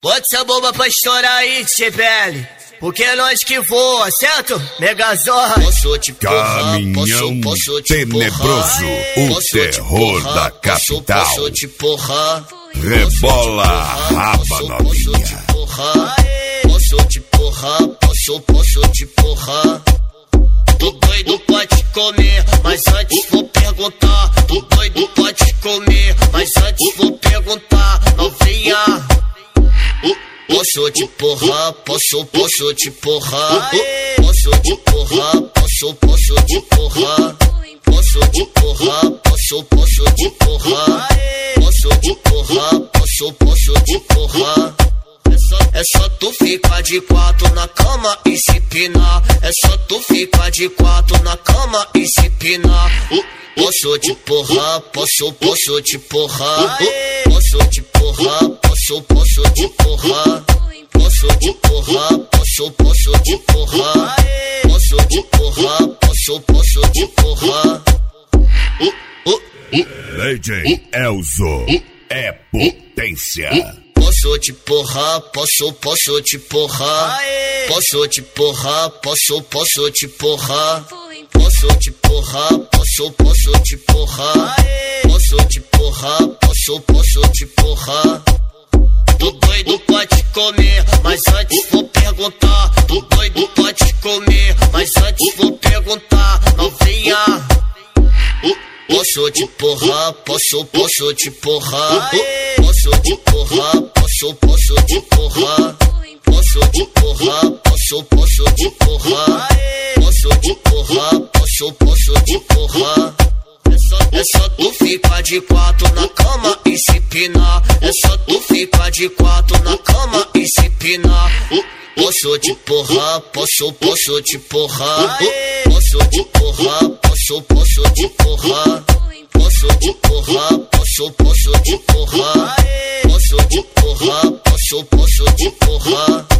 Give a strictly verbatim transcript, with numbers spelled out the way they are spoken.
Bota essa bomba pra estourar aí, T P L. Porque é nós que voa, certo? Megazord. Posso te porrar, Caminhão posso, posso te tenebroso, porrar. o terror porrar, da capital. Posso, posso te porrar. Rebola a raba novinha. Posso te porrar, posso, posso te porrar. Tô doido pra te comer, mas antes vou perguntar. Tô doido pra te comer, mas antes vou perguntar. Novinha, posso te porrar, posso, posso te porrar. Posso te porrar, posso, posso te porrar. Posso te porrar, posso, posso te porrar. Posso te porrar, posso, posso te porrar. É só, é só tu ficar de quatro na cama e se pinar. É só tu ficar de quatro na cama e se pinar. Posso te porrar, posso, posso te porrar. Posso te porrar, posso, posso te porrar. Posso te porrar, posso, posso te porrar. Posso te porrar, posso, posso te porrar. D J Elzo é potência. Posso te porrar, posso, posso te porrar. Posso te porrar, posso, posso te porrar. Posso te porrar, posso, posso te porrar. Posso te porrar, posso, posso te porrar. Tô doido pra te comer, mas antes vou perguntar. Tô doido pra te comer, mas antes vou perguntar. Novinha, posso te porrar, posso, posso te porrar. Posso te porrar, posso, posso te porrar. Posso te porrar, posso, posso te porrar. Posso te porrar, posso, posso te porrar. É só, é só tu ficar de quatro na cama e se pinar. É só tu ficar de quatro na cama e se pinar. Posso te porrar, posso, posso te porrar. Posso te porrar, posso, posso te porrar. Posso te porrar, posso, posso te porrar. Posso te porrar, posso, posso te porrar.